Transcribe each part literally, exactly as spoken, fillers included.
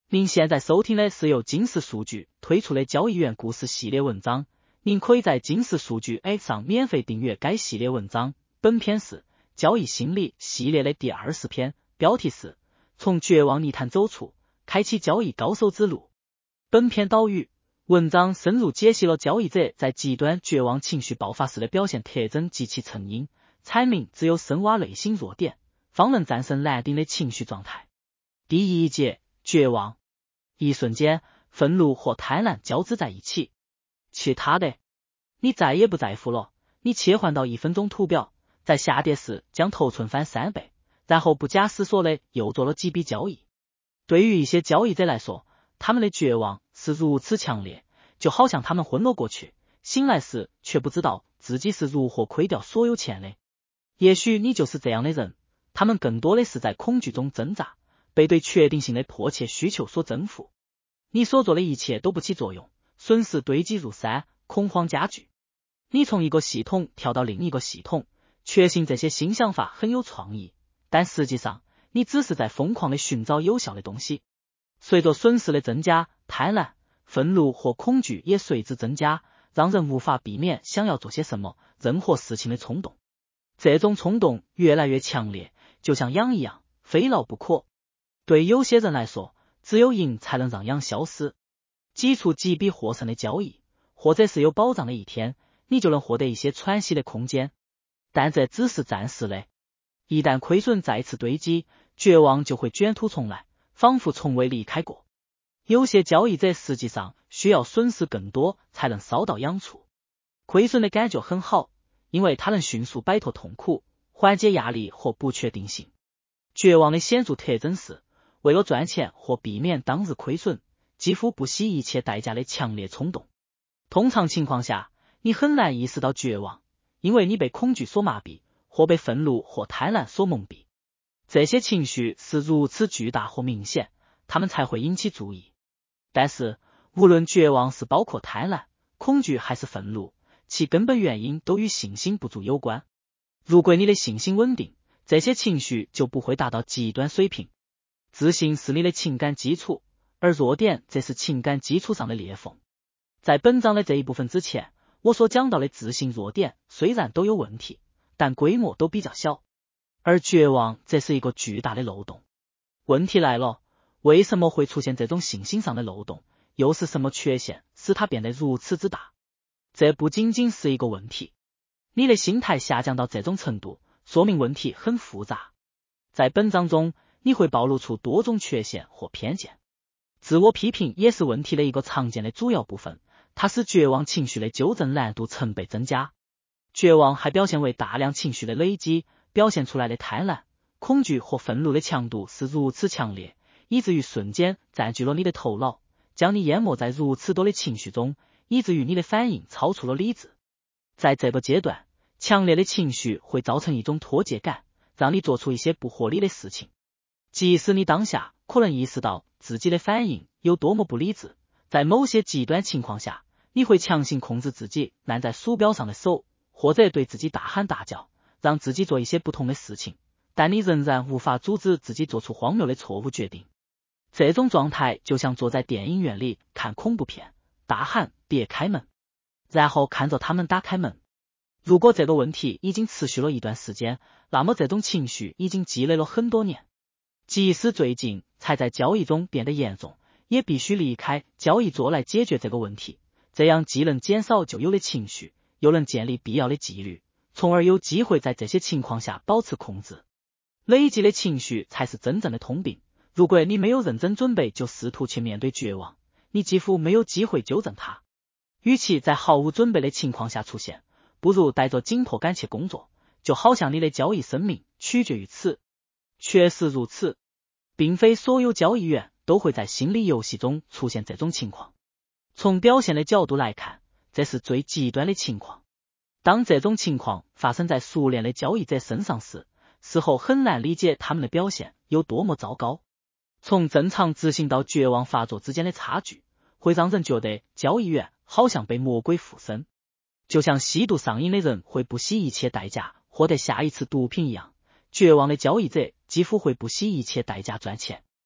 您现在收听的是由金石数据推出的交易员故事系列文章，您可以在金石数据 App 上免费订阅该系列文章。本篇是交易心理系列的第二十篇，标题是从绝望泥潭走出，开启交易高手之路。本篇导语，文章深入解析了交易者在极端绝望情绪爆发时的表现特征及其成因，阐明只有深挖内心弱点，方能战胜难顶的情绪状态。第一节，绝望。一瞬间，愤怒和贪婪交织在一起。其他的，你再也不在乎了。你切换到一分钟图表，在下跌时将头寸翻三倍，然后不假思索的又做了几笔交易。对于一些交易者来说，他们的绝望是如此强烈，就好像他们昏了过去，醒来时却不知道自己是如何亏掉所有钱的。也许你就是这样的人，他们更多的是在恐惧中挣扎，被对确定性的迫切需求所征服。你所做的一切都不起作用，损失堆积如山，恐慌加剧。你从一个系统跳到另一个系统，确信这些新想法很有创意，但实际上你只是在疯狂地寻找有效的东西。随着损失的增加，贪婪、愤怒和恐惧也随之增加，让人无法避免想要做些什么、任何事情的冲动。这种冲动越来越强烈，就像痒一样，非牢不可。对有些人来说，只有赢才能让痒消失。几处几笔获胜的交易，或者是有保障的一天，你就能获得一些喘息的空间。但这只是暂时的，一旦亏损再次堆积，绝望就会卷土重来，仿佛从未离开过。有些交易者实际上需要损失更多才能烧到痒处。亏损的感觉很好，因为它能迅速摆脱痛苦，缓解压力和不确定性。绝望的显著特征是为了赚钱或避免当日亏损，几乎不惜一切代价的强烈冲动。通常情况下，你很难意识到绝望，因为你被恐惧所麻痹，或被愤怒或贪婪所蒙蔽。这些情绪是如此巨大或明显，他们才会引起注意。但是，无论绝望是包括贪婪、恐惧还是愤怒，其根本原因都与信心不足有关。如果你的信心稳定，这些情绪就不会达到极端水平。自信是你的情感基础，而弱点则是情感基础上的裂缝。在本章的这一部分之前，我所讲到的自信弱点虽然都有问题，但规模都比较小，而绝望则是一个巨大的漏洞。问题来了，为什么会出现这种信心上的漏洞？又是什么缺陷使它变得如此之大？这不仅仅是一个问题，你的心态下降到这种程度，说明问题很复杂。在本章中，你会暴露出多种缺陷或偏见。自我批评也是问题的一个常见的主要部分，它使绝望情绪的纠正难度成倍增加。绝望还表现为大量情绪的累积，表现出来的贪婪、恐惧或愤怒的强度是如此强烈，以至于瞬间占据了你的头脑，将你淹没在如此多的情绪中，以至于你的反应超出了理智。在这个阶段，强烈的情绪会造成一种脱节感，让你做出一些不合理的事情。即使你当下可能意识到自己的反应有多么不理智，在某些极端情况下，你会强行控制自己按在鼠标上的手，或者对自己大喊大叫，让自己做一些不同的事情，但你仍然无法阻止自己做出荒谬的错误决定。这种状态就像坐在电影院里看恐怖片，大喊别开门，然后看着他们打开门。如果这个问题已经持续了一段时间，那么这种情绪已经积累了很多年。即使最近才在交易中变得严重，也必须离开交易桌来解决这个问题，这样既能减少旧有的情绪，又能建立必要的纪律，从而有机会在这些情况下保持控制。累积的情绪才是真正的通病，如果你没有认真准备就试图去面对绝望，你几乎没有机会纠正它。与其在毫无准备的情况下出现，不如带着紧迫感去工作，就好像你的交易生命取决于此。确实如此，并非所有交易员都会在心理游戏中出现这种情况。从表现的角度来看，这是最极端的情况。当这种情况发生在熟练的交易者身上时，事后很难理解他们的表现有多么糟糕。从正常执行到绝望发作之间的差距，会让人觉得交易员好像被魔鬼附身，就像吸毒上瘾的人会不惜一切代价获得下一次毒品一样，绝望的交易者几乎会不惜一切代价赚钱。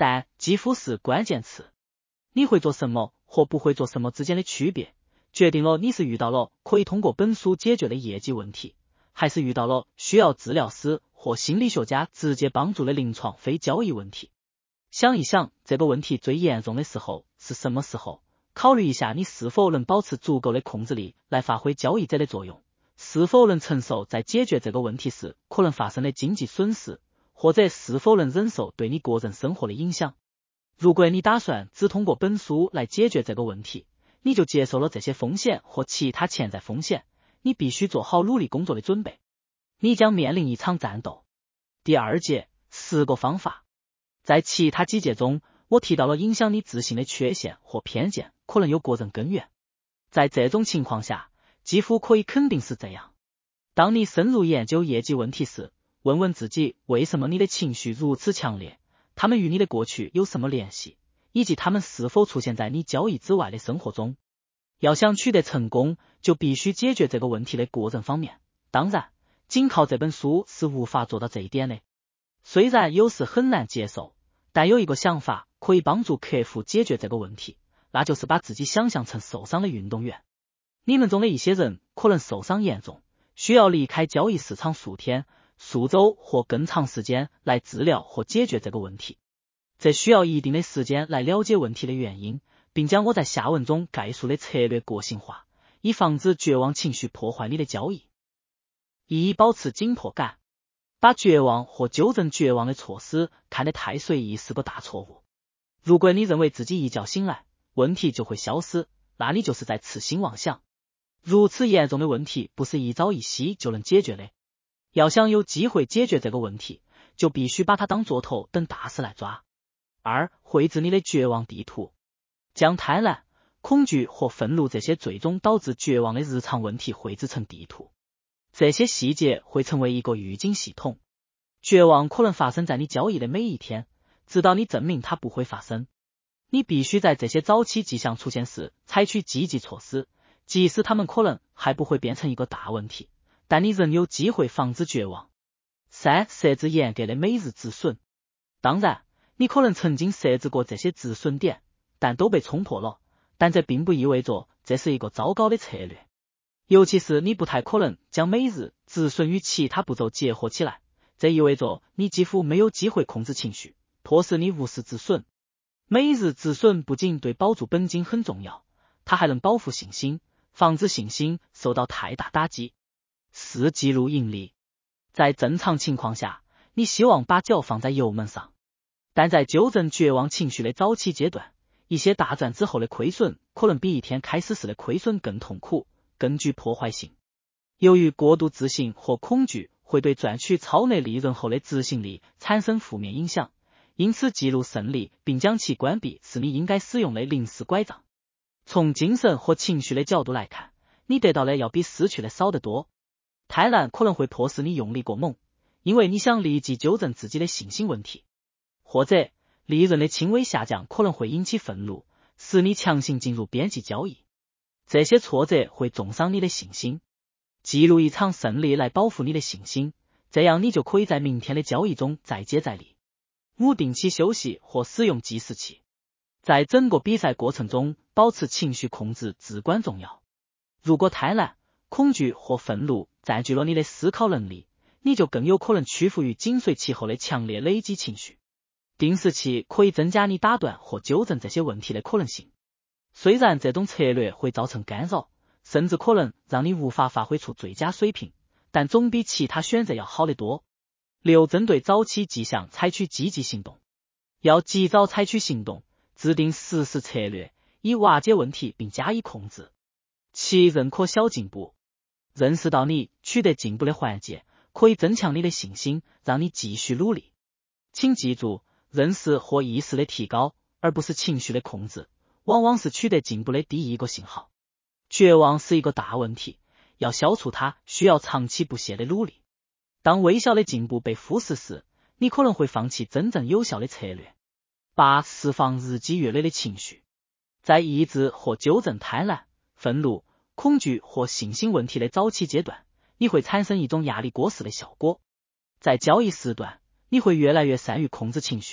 但几乎是关键词。你会做什么或不会做什么之间的区别，决定了你是遇到了可以通过本书解决的业绩问题，还是遇到了需要治疗师或心理学家直接帮助的临床非交易问题。想一想这个问题最严重的时候是什么时候，考虑一下你是否能保持足够的控制力来发挥交易者的作用，是否能承受在解决这个问题时可能发生的经济损失，或者是否能忍受对你个人生活的影响。如果你打算只通过本书来解决这个问题，你就接受了这些风险或其他潜在风险，你必须做好努力工作的准备。你将面临一场战斗。第二节，十个方法。在其他几节中，我提到了影响你自信的缺陷或偏见可能有个人根源。在这种情况下，几乎可以肯定是这样。当你深入研究业绩问题时，问问自己为什么你的情绪如此强烈，他们与你的过去有什么联系，以及他们是否出现在你交易之外的生活中。要想取得成功，就必须解决这个问题的个人方面。当然，仅靠这本书是无法做到这一点的。虽然有时很难接受，但有一个想法可以帮助客户解决这个问题，那就是把自己想象成受伤的运动员。你们中的一些人可能受伤严重，需要离开交易市场数天、数周或更长时间来治疗或解决这个问题。这需要一定的时间来了解问题的原因，并将我在下文中概述的策略个性化，以防止绝望情绪破坏你的交易。一、保持紧迫感。把绝望或纠正绝望的措施看得太随意是个大错误。如果你认为自己一觉醒来，问题就会消失，那你就是在痴心妄想。如此严重的问题不是一朝一夕就能解决的。要想有机会解决这个问题，就必须把它当作头等大事来抓。二、绘制你的绝望地图。将贪婪、恐惧或愤怒这些最终导致绝望的日常问题绘制成地图。这些细节会成为一个预警系统。绝望可能发生在你交易的每一天，直到你证明它不会发生。你必须在这些早期迹象出现时采取积极措施，即使它们可能还不会变成一个大问题，但你仍有机会防止绝望。三、设置严格的每日止损。当然，你可能曾经设置过这些止损点，但都被冲破了，但这并不意味着这是一个糟糕的策略。尤其是你不太可能将每日止损与其他步骤结合起来，这意味着你几乎没有机会控制情绪，迫使你无视止损。每日止损不仅对保住本金很重要，它还能保护信心，防止信心受到太大打击。四、记录盈利。在正常情况下，你希望把脚放在油门上，但在纠正绝望情绪的早期阶段，一些大赚之后的亏损可能比一天开始时的亏损更痛苦，更具破坏性。由于过度自信或恐惧会对赚取超额利润后的执行力产生负面影响，因此记录胜利并将其关闭是你应该使用的临时拐杖。从精神和情绪的角度来看，你得到的要比失去的少得多。贪婪可能会迫使你用力过猛，因为你想立即纠正自己的信心问题，或者利润的轻微下降可能会引起愤怒，使你强行进入边际交易。这些挫折会重伤你的信心。记录一场胜利来保护你的信心，这样你就可以在明天的交易中再接再厉。五、定期休息或使用计时器。在整个比赛过程中，保持情绪控制至关重要。如果贪婪、恐惧或愤怒占据了你的思考能力，你就更有可能屈服于紧随其后的强烈累积情绪。定时器可以增加你打断或纠正这些问题的可能性。虽然这种策略会造成干扰，甚至可能让你无法发挥出最佳水平，但总比其他选择要好得多。六、针对早期迹象采取积极行动。要及早采取行动，制定实施策略，以瓦解问题并加以控制。七、认可小进步。认识到你取得进步的环节，可以增强你的信心，让你继续努力。请记住，认识或意识的提高，而不是情绪的控制，往往是取得进步的第一个信号。绝望是一个大问题，要消除它需要长期不懈的努力。当微小的进步被忽视时，你可能会放弃真正有效的策略。八、释放日积月累的情绪。在抑制或纠正贪婪、愤怒、恐惧或信心问题的早期阶段，你会产生一种压力锅式的效果。在交易时段，你会越来越善于控制情绪，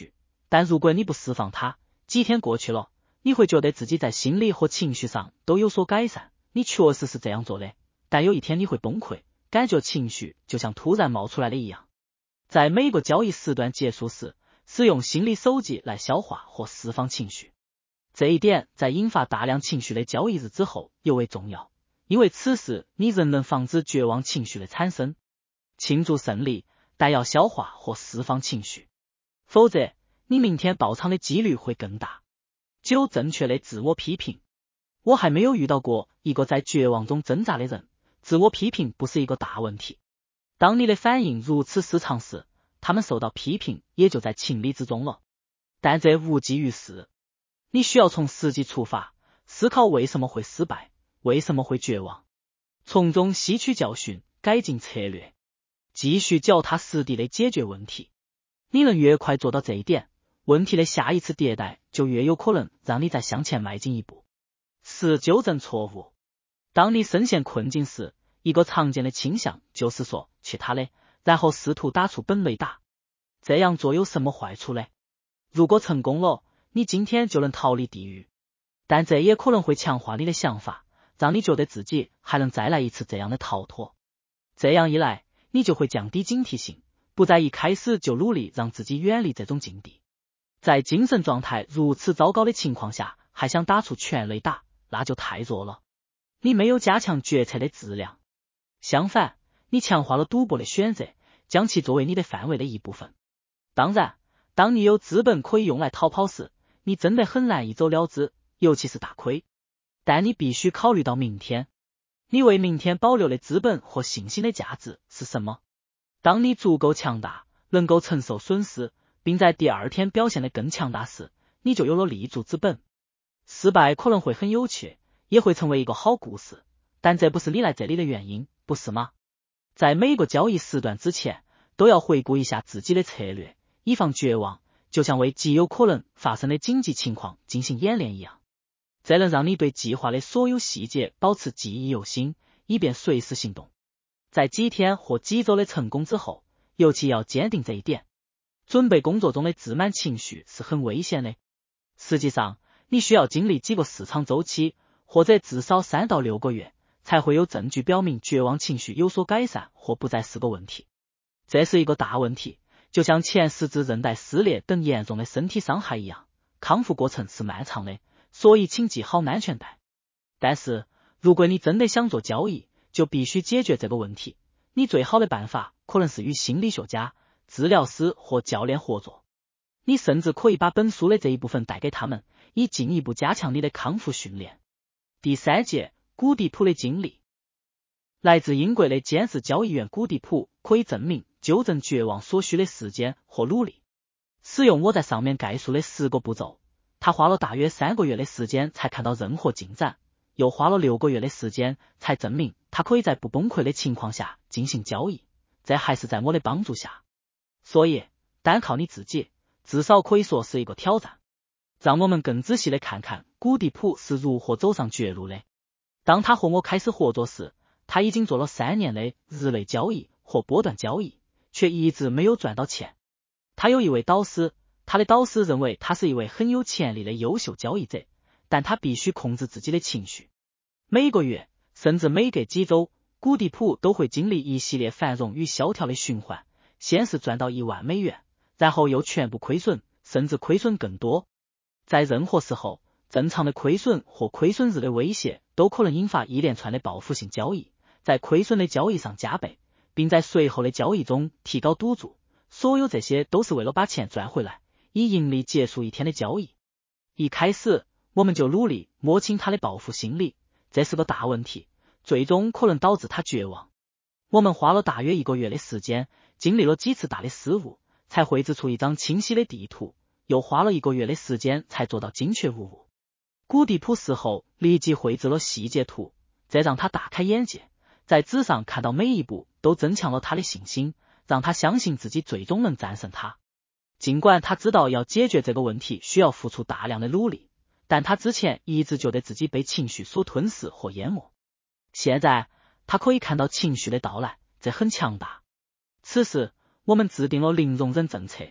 但如果你不释放它，几天过去了，你会觉得自己在心理和情绪上都有所改善，你确实是这样做的，但有一天你会崩溃，感觉情绪就像突然冒出来的一样。在每个交易时段结束时，使用心理手机来消化或释放情绪。这一点在引发大量情绪的交易日之后尤为重要，因为此时你仍能防止绝望情绪的产生。庆祝胜利，但要消化或释放情绪，否则你明天爆仓的几率会更大。九、正确的自我批评。我还没有遇到过一个在绝望中挣扎的人，自我批评不是一个大问题。当你的反应如此失常时，他们受到批评也就在情理之中了。但这无济于事，你需要从实际出发，思考为什么会失败，为什么会绝望，从中吸取教训，改进策略，继续脚踏实地的解决问题。你能越快做到这一点，问题的下一次迭代就越有可能让你再向前迈进一步。四、纠正错误。当你深陷困境时，一个常见的倾向就是说去他的，然后试图打出本垒打。这样做有什么坏处呢？如果成功了，你今天就能逃离地狱，但这也可能会强化你的想法，让你觉得自己还能再来一次这样的逃脱。这样一来，你就会降低警惕性，不再一开始就努力让自己远离这种境地。在精神状态如此糟糕的情况下，还想打出全垒打，那就太弱了。你没有加强决策的质量，相反，你强化了赌博的选择，将其作为你的范围的一部分。当然，当你有资本可以用来逃跑时，你真的很难一走了之，尤其是大亏。但你必须考虑到明天，你为明天保留的资本和信心的价值是什么？当你足够强大，能够承受损失，并在第二天表现得更强大时，你就有了立足之本。失败可能会很有趣，也会成为一个好故事，但这不是你来这里的原因，不是吗？在每个交易时段之前，都要回顾一下自己的策略，以防绝望，就像为极有可能发生的紧急情况进行演练一样。这能让你对计划的所有细节保持记忆犹新，以便随时行动。在几天或几周的成功之后，尤其要坚定这一点。准备工作中的自满情绪是很危险的。实际上，你需要经历几个市场周期，或者至少三到六个月，才会有证据表明绝望情绪有所改善或不再是个问题。这是一个大问题，就像前十字韧带撕裂等严重的身体伤害一样，康复过程是漫长的，所以请系好安全带。但是，如果你真的想做交易，就必须解决这个问题。你最好的办法可能是与心理学家、治疗师或教练合作。你甚至可以把本书的这一部分带给他们，以进一步加强你的康复训练。第三节，古迪普的经历。来自英国的监视交易员古迪普可以证明纠正绝望所需的时间和努力。使用我在上面概述的十个步骤，他花了大约三个月的时间才看到任何进展，又花了六个月的时间才证明他可以在不崩溃的情况下进行交易，这还是在我的帮助下。所以，单靠你自己，至少可以说是一个挑战。让我们更仔细的看看古迪普是如何走上绝路的。当他和我开始合作时，他已经做了三年的日内交易或波段交易，却一直没有赚到钱。他有一位导师，他的导师认为他是一位很有潜力的优秀交易者，但他必须控制自己的情绪。每个月，甚至每隔几周，古迪普都会经历一系列繁荣与萧条的循环，先是赚到一万美元，然后又全部亏损，甚至亏损更多。在任何时候，正常的亏损或亏损日的威胁都可能引发一连串的报复性交易，在亏损的交易上加倍，并在随后的交易中提高赌注。所有这些都是为了把钱赚回来，以盈利结束一天的交易。一开始，我们就努力摸清他的报复心理，这是个大问题，最终可能导致他绝望。我们花了大约一个月的时间，经历了几次大的失误，才绘制出一张清晰的地图，又花了一个月的时间才做到精确无误。古迪普事后立即绘制了细节图，这让他大开眼界，在纸上看到每一步都增强了他的信心，让他相信自己最终能战胜他。尽管他知道要解决这个问题需要付出大量的努力，但他之前一直觉得自己被情绪所吞噬或淹没。现在，他可以看到情绪的到来，这很强大。此时，我们制定了零容忍政策，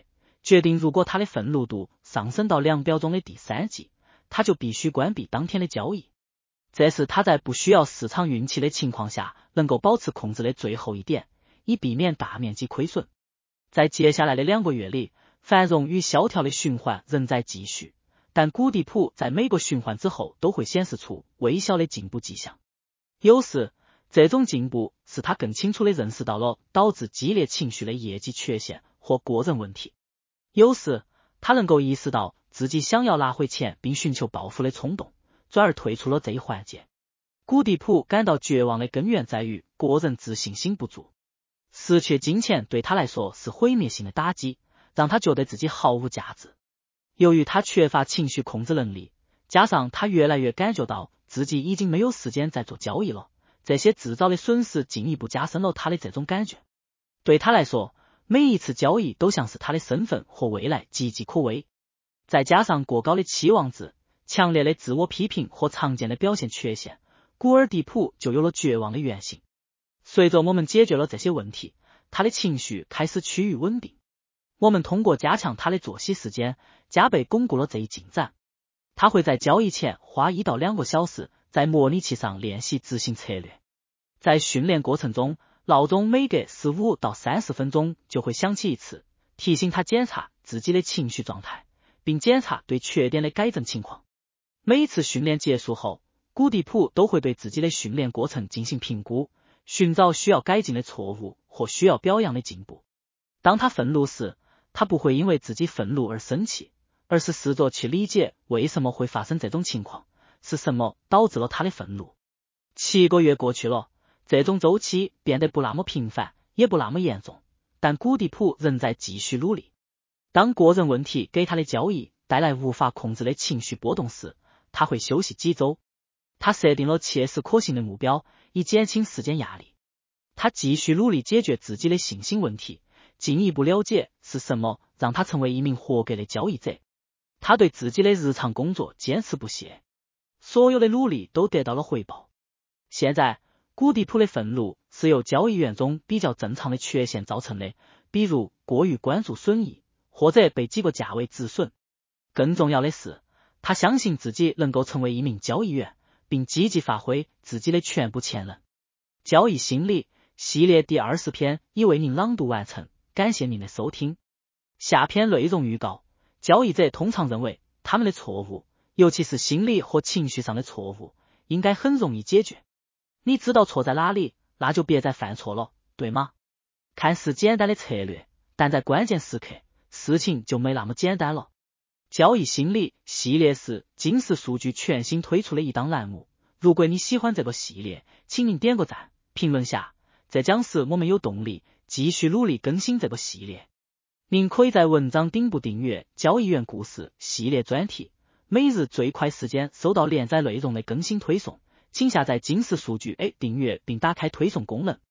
决定如果他的愤怒度上升到两秒钟的第三级，他就必须关闭当天的交易。这是他在不需要市场运气的情况下能够保持控制的最后一点，以避免大面积亏损。在接下来的两个月里，繁荣与萧条的循环仍在继续，但古迪普在每个循环之后都会显示出微小的进步迹象。有时，这种进步是他更清楚地认识到了导致激烈情绪的业绩缺陷或个人问题。有时，他能够意识到自己想要拿回钱并寻求报复的冲动，转而退出了这一环节。古迪普感到绝望的根源在于个人自信心不足，失去金钱对他来说是毁灭性的打击，让他觉得自己毫无价值。由于他缺乏情绪控制能力，加上他越来越感觉到自己已经没有时间再做交易了，这些制造的损失进一步加深了他的这种感觉。对他来说，每一次交易都像是他的身份或未来岌岌可危。再加上过高的期望值、强烈的自我批评和常见的表现缺陷，古尔迪普就有了绝望的原型。随着我们解决了这些问题，他的情绪开始趋于稳定。我们通过加强他的作息时间，加倍巩固了这一进展。他会在交易前花一到两个小时在模拟器上练习执行策略。在训练过程中，闹钟每隔十五到三十分钟就会响起一次，提醒他检查自己的情绪状态，并检查对缺点的改正情况。每一次训练结束后，古迪普都会对自己的训练过程进行评估，寻找需要改进的错误或需要表扬的进步。当他愤怒时，他不会因为自己愤怒而生气，而是试着去理解为什么会发生这种情况，是什么导致了他的愤怒。七个月过去了，这种周期变得不那么频繁，也不那么严重，但古迪普仍在继续努力。当个人问题给他的交易带来无法控制的情绪波动时，他会休息几周。他设定了切实可行的目标，以减轻时间压力。他继续努力解决自己的信心问题，进一步了解是什么让他成为一名合格的交易者。他对自己的日常工作坚持不懈，所有的努力都得到了回报。现在，古迪普的愤怒是由交易员中比较正常的缺陷造成的，比如过于关注损益，或者被几个价位止损。更重要的是，他相信自己能够成为一名交易员，并积极发挥自己的全部潜能。交易心理系列第二十篇已为您朗读完成，感谢您的收听。下篇内容预告：交易者通常认为他们的错误，尤其是心理和情绪上的错误，应该很容易解决。你知道错在哪里，那就别再犯错了，对吗？看似简单的策略，但在关键时刻，事情就没那么简单了。交易心理系列是金石数据全新推出的一档栏目，如果你喜欢这个系列，请您点个赞，评论下，这将使我们有动力继续努力更新这个系列。您可以在文章顶部订阅交易员故事系列专题，每日最快时间收到连载内容的更新推送，请下载金石数据 A 订阅并打开推送功能。